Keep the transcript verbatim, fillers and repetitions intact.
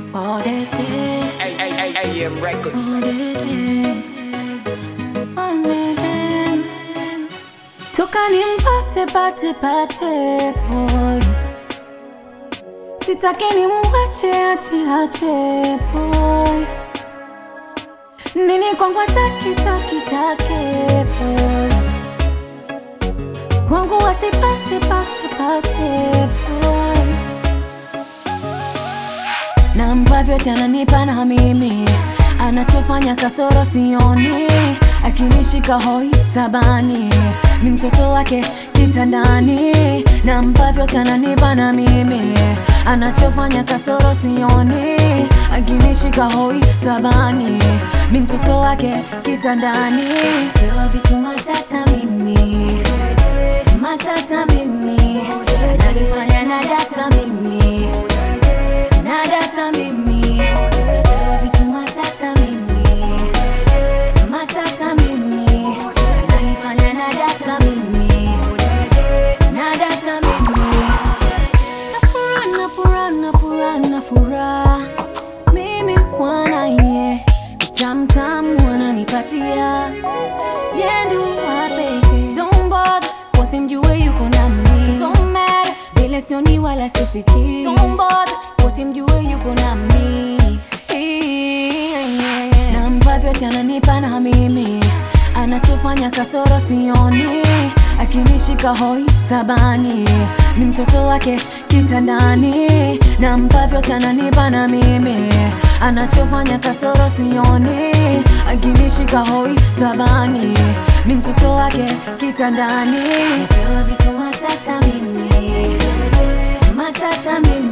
all the day. A M Records. All the day, all the day. Toka nimpate pate pate boy, sitaki nimuache ache ache boy. Nini kwangu taki taki taki boy, kwangu wasipate pate pate boy. Na ambavyo ananipa na mimi, anachofanya kasoro sioni, akinishika hoi tabani, ni mtoto wake kitandani. Na ambavyo ananipa na mimi, anachofanya kasoro sioni, akinishika hoi tabani, ni mtoto wake kitandani. Pewa vitu matata mimi, matata mimi, nalifanya na data mimi, na data mimi, vitu matata mimi, matata mimi, nalifanya na data mimi, na data mimi. Nafura, nafura, nafura, nafura, mimi kwa na ye, tamtamu wananipatia, yendu wapeke. Don't bother, wote mjue yuko na mimi. Don't matter, bila sioni wala sifiki. Don't bother, wote mjue yuko na mimi. Na ambavyo ananipa na mimi, anachofanya kasoro sioni, akinishika hoi tabani, ni mtoto wake kitandani. Na ambavyo ananipa na mimi, anachofanya kasoro sioni, akinishika hoi tabani, ni mtoto wake kitandani. Napewa vitu matata mimi, matata mimi,